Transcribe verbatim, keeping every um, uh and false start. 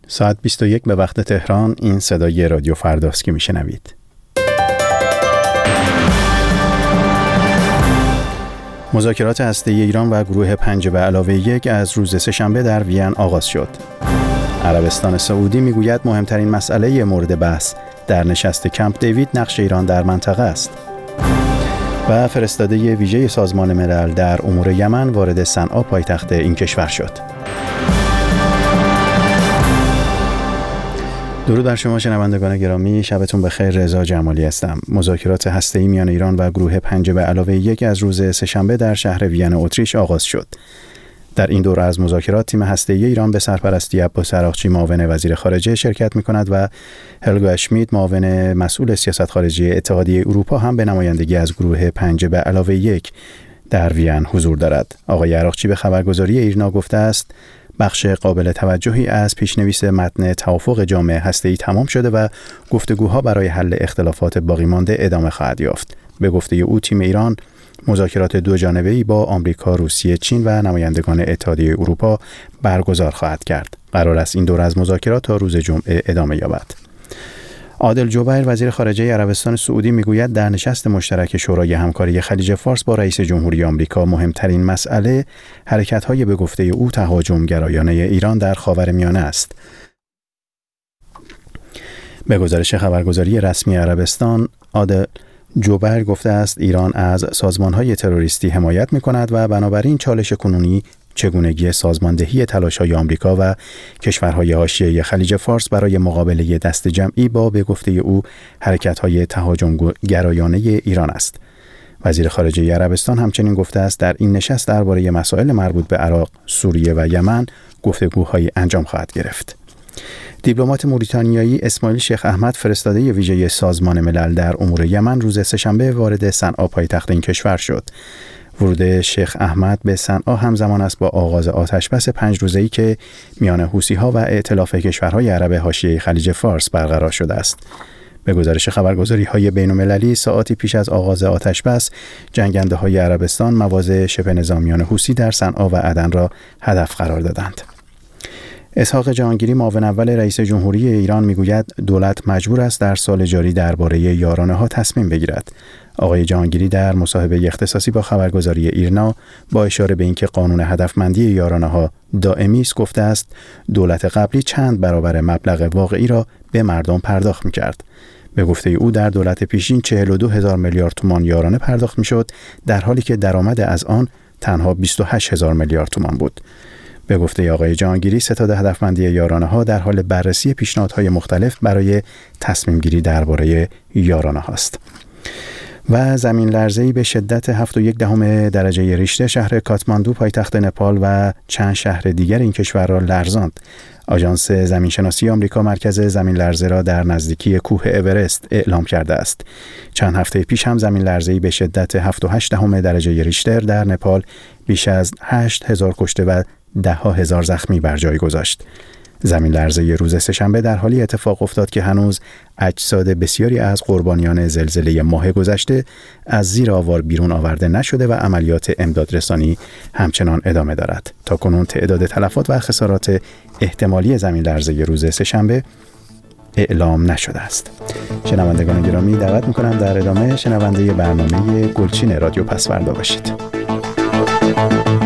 ساعت بیست و یک به وقت تهران. این صدای رادیو فرداست که میشنوید. مذاکرات هسته‌ای ایران و گروه پنج به علاوه یک از روز سه‌شنبه در وین آغاز شد. عربستان سعودی میگوید مهمترین مسئله مورد بحث در نشست کمپ دیوید نقش ایران در منطقه است. و فرستاده ویژه سازمان ملل در امور یمن وارد صنعا پایتخت این کشور شد. درود بر شما شنوندگان گرامی، شبتون بخیر. رضا جمالی هستم. مذاکرات هسته‌ای میان ایران و گروه پنج به علاوه یک از روز سه‌شنبه در شهر وین اتریش آغاز شد. در این دوره از مذاکرات تیم هسته‌ای ایران به سرپرستی عباس عراقچی معاون وزیر خارجه شرکت می‌کند و هلگو اشمیت معاون مسئول سیاست خارجی اتحادیه اروپا هم به نمایندگی از گروه پنج به علاوه یک در وین حضور دارد. آقای عراقچی به خبرگزاری ایرنا گفته است بخش قابل توجهی از پیشنویس متن توافق جامع هسته‌ای تمام شده و گفتگوها برای حل اختلافات باقی مانده ادامه خواهد یافت. به گفته او تیم ایران مذاکرات دو جانبه‌ای با آمریکا، روسیه، چین و نمایندگان اتحادیه اروپا برگزار خواهد کرد. قرار است این دوره از مذاکرات تا روز جمعه ادامه یابد. عادل جبیر وزیر خارجه عربستان سعودی میگوید در نشست مشترک شورای همکاری خلیج فارس با رئیس جمهوری آمریکا مهمترین مسئله حرکت‌های به گفته او تهاجم گرایانه ایران در خاورمیانه است. به گزارش خبرگزاری رسمی عربستان، عادل جبیر گفته است ایران از سازمان‌های تروریستی حمایت می‌کند و بنابراین چالش کنونی چگونگی سازماندهی تلاش‌های آمریکا و کشورهای حاشیه خلیج فارس برای مقابله دست جمعی با به گفته او حرکت‌های تهاجم گرایانه ایران است. وزیر خارجه عربستان همچنین گفته است در این نشست درباره مسائل مربوط به عراق، سوریه و یمن گفتگوهایی انجام خواهد گرفت. دیپلمات موریتانیایی اسماعیل شیخ احمد فرستاده ویژه سازمان ملل در امور یمن روز سه‌شنبه وارد صنعا پایتخت این کشور شد. ورود شیخ احمد به صنعا همزمان است با آغاز آتشبس پنج روزه‌ای که میان حوثی‌ها و ائتلاف کشورهای عرب حاشیه خلیج فارس برقرار شده است. به گزارش خبرگزاری‌های بین‌المللی ساعاتی پیش از آغاز آتشبس، جنگنده‌های عربستان مواضع شبه نظامیان حوثی در صنعا و عدن را هدف قرار دادند. اسحاق جهانگیری معاون اول رئیس جمهوری ایران میگوید دولت مجبور است در سال جاری درباره یارانه‌ها تصمیم بگیرد. آقای جهانگیری در مصاحبه اختصاصی با خبرگزاری ایرنا با اشاره به اینکه قانون هدفمندی یارانه‌ها دائمی است گفته است دولت قبلی چند برابر مبلغ واقعی را به مردم پرداخت می‌کرد. به گفته او در دولت پیشین چهل و دو هزار میلیارد تومان یارانه پرداخت می‌شد در حالی که درآمد از آن تنها بیست و هشت هزار میلیارد تومان بود. به گفته آقای جهانگیری ستاد هدفمندی یارانه‌ها در حال بررسی پیشنهادهای مختلف برای تصمیم گیری درباره یارانه‌ها است. و زمین لرزه‌ای به شدت هفت و یک دهم درجه ریشتر شهر کاتماندو پایتخت نپال و چند شهر دیگر این کشور را لرزاند. آژانس زمینشناسی آمریکا مرکز زمین لرزه را در نزدیکی کوه اورست اعلام کرده است. چند هفته پیش هم زمین لرزه‌ای به شدت هفت و هشت دهم درجه ریشتر در نپال بیش از هشت هزار کشته و ده ها هزار زخمی بر جای گذاشت. زمین لرزه روز سه‌شنبه در حالی اتفاق افتاد که هنوز اجساد بسیاری از قربانیان زلزله ماه گذشته از زیر آوار بیرون آورده نشده و عملیات امدادرسانی همچنان ادامه دارد. تاکنون تعداد تلفات و خسارات احتمالی زمین لرزه روز سه‌شنبه اعلام نشده است. شنوندگان گرامی دعوت می‌کنم در ادامه شنونده برنامه گلچین رادیو پسوردا باشید.